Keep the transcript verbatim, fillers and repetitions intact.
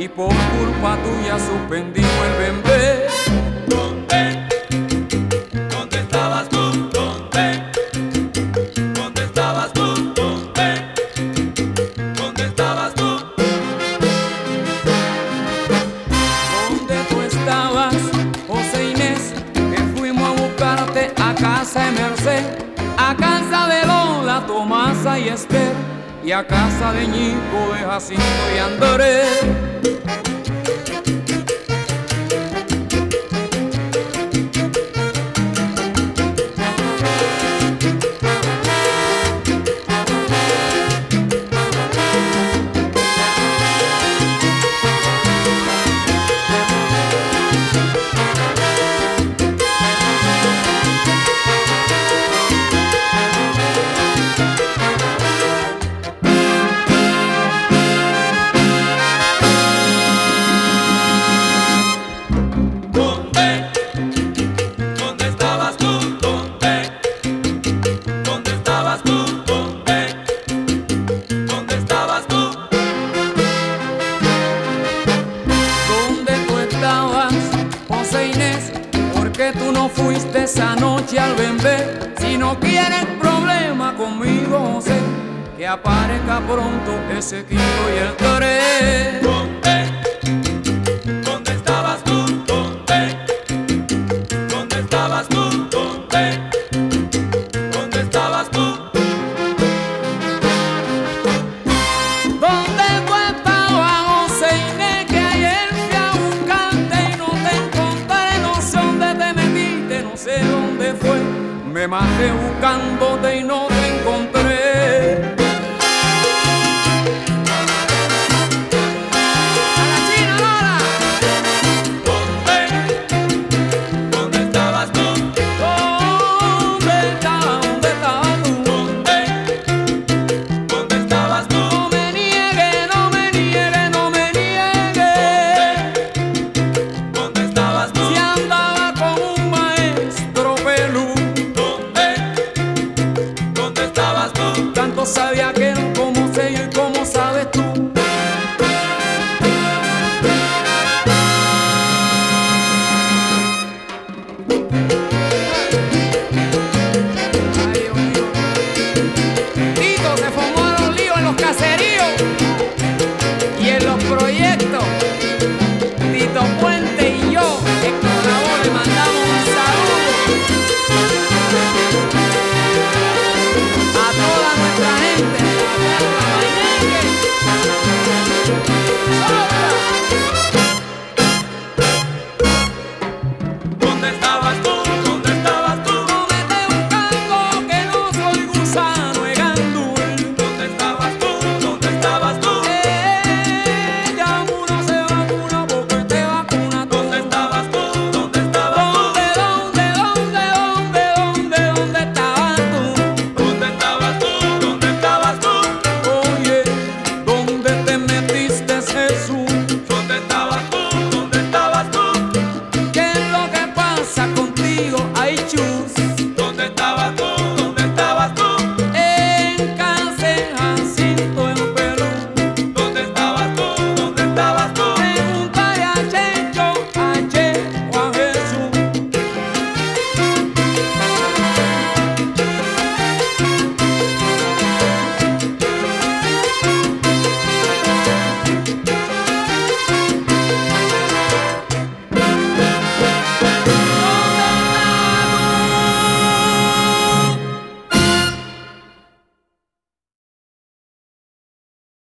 y por culpa tuya suspendimos el bembé. ¿Dónde? ¿Dónde estabas tú? ¿Dónde? ¿Dónde estabas tú? ¿Dónde? ¿Dónde estabas tú? ¿Dónde tú estabas, José Inés? Que fuimos a buscarte a casa de Merced, a casa de Lola, Tomasa y Esther, y a casa de Ñico, de Jacinto y Andrés. Que tú no fuiste esa noche al bembé. Si no quieres problema conmigo, José, que aparezca pronto ese quinto y el tres. ¿Dónde? ¿Dónde estabas tú? ¿Dónde? ¿Dónde estabas tú? ¿Dónde? ¿Dónde estabas tú? ¿Dónde tú estabas, José Inés? Que ayer fui a buscarte y no te encontré. No sé dónde te metiste, no sé dónde fue. Me maté buscándote y no te encontré. Sabía que